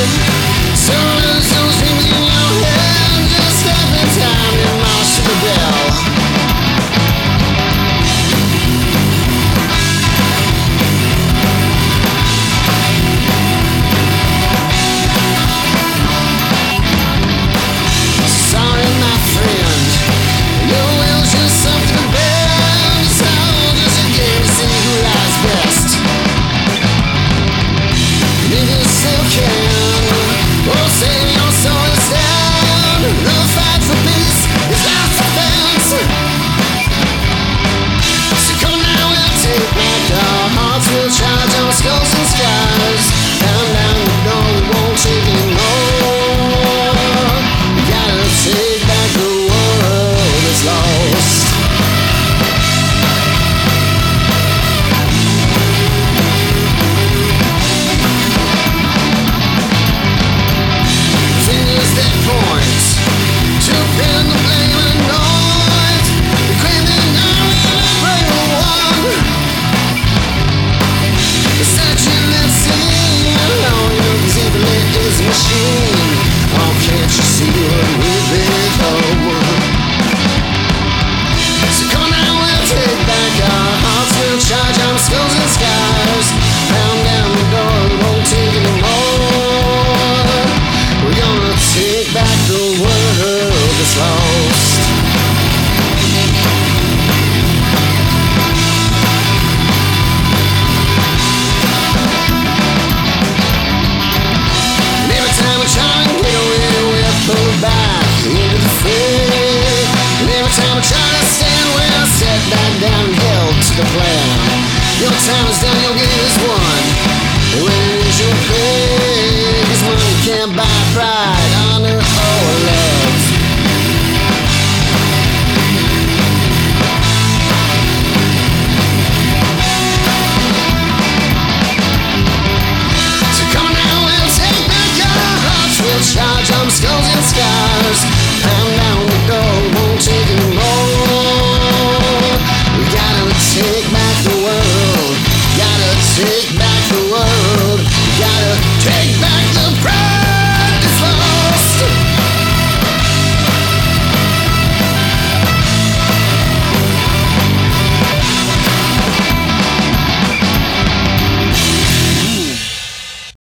So lose those dreams in your head. Just step in time and march to the bell. Sorry, my friend, your will's just something bad. It's all just a game to see who lies best. Niggas still can. Oh, save your soul and stand. The fight for peace is last defense. So come now, we'll take back our hearts. We'll charge our skulls and skies. Down, down the door, we won't take anymore. We gotta take back the world that's lost. Fingers that point to pin the blame and noise. The criminal break one. The statue that's seen alone, because evil is a machine. Oh, can't you see what we've become? So come now, we'll take back our hearts. We'll charge our skulls and skies. Pound down the door, we won't take anymore. We're gonna take back the world that's lost. And every time we try and get away, we're pulled back into the fray. And every time we try to stand, we're set back down and held to the plan. Your time is done, your game is won. And when it is your pay, 'cause money can't buy pride, honor, or love. So come now, we'll take back our hearts. We'll charge on skulls and skies.